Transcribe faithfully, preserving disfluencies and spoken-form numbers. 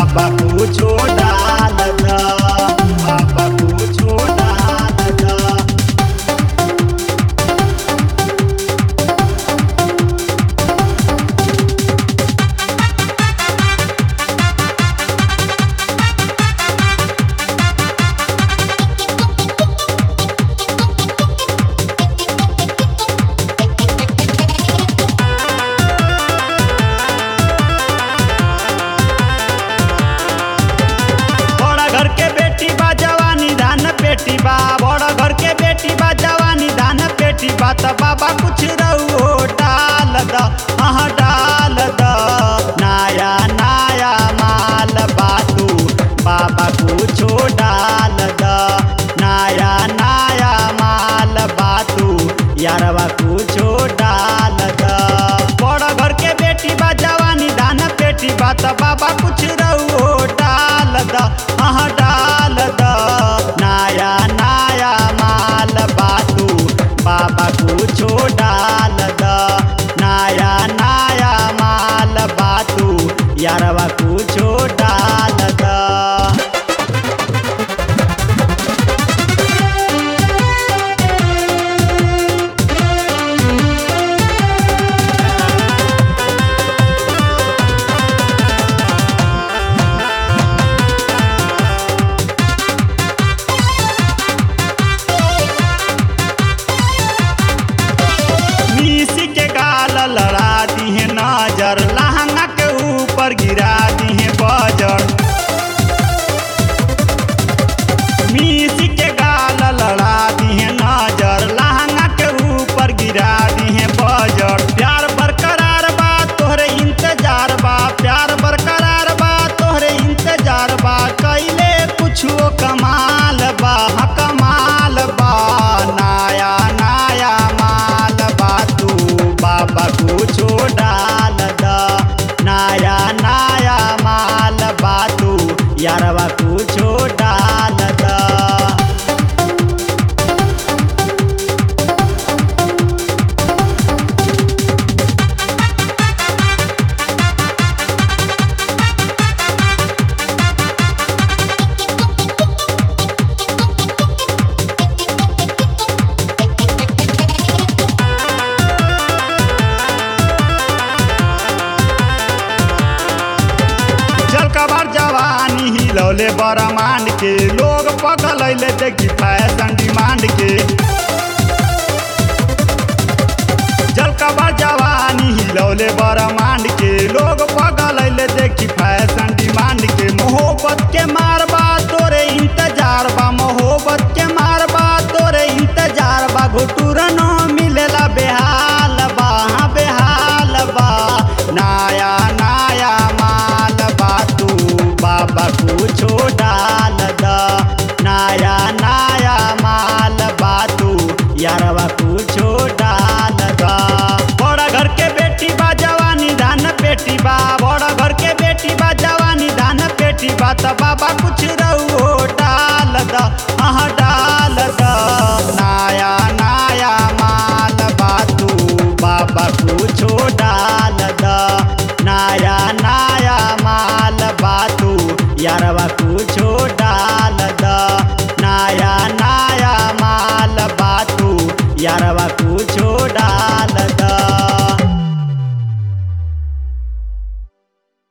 बाबा कुछो डाल द बाबा कुछो डाल द। पेटी बा बड़ा घर के बेटी बा जवानी धान पेटी बा त बाबा कुछ रहो डाल द हाँ डाल द नया नया माल बातू बाबा कुछो डाल द नया नया माल बातू यारवा कुछो डाल द। बड़ा घर के बेटी बा जवानी धान पेटी बा त बाबा कुछ रहो डाल द हाँ डाल द नया नया माल बातू बाबा कुछो डाल द नया नया माल बातू यारवा कुछो डाल द। लड़ा दी है नजर लहंगा के ऊपर गिरा दी है बजर मीसी के गाल लड़ा दी है नजर लहंगा के ऊपर गिरा दी है बजर। प्यार बरकरार बा तोहरे इंतजार बा प्यार बरकरार बा तोहरे इंतजार बा कैले कुछो कमाल बा हाँ कमाल बा नया नया माल बा तू बाबा कुछो डाल द नया नया माल बातू यारवा कुछो डाल द। कबार जवानी हिलौले बरमांड के लोग पकड़ ले देखी फैशन डिमांड के जल कबार जवानी हिलौले बरमांड के लोग पकड़ ले देखी फैशन डिमांड के। मोहब्बत के मारबा तोरे इंतजार बा मोहब्बत के मारबा तोरे इंतजार बा घुटुरनो मिलेला बेहाल बा हाँ बेहाल बा नया नया माल बातू बाबा कुछो डाल द नया नया माल बातू यारवा कुछो डाल द। बड़ा घर के बेटी बा जवानी धान पेटी बा बड़ा घर के बेटी बा जवानी धान पेटी बा त बाबा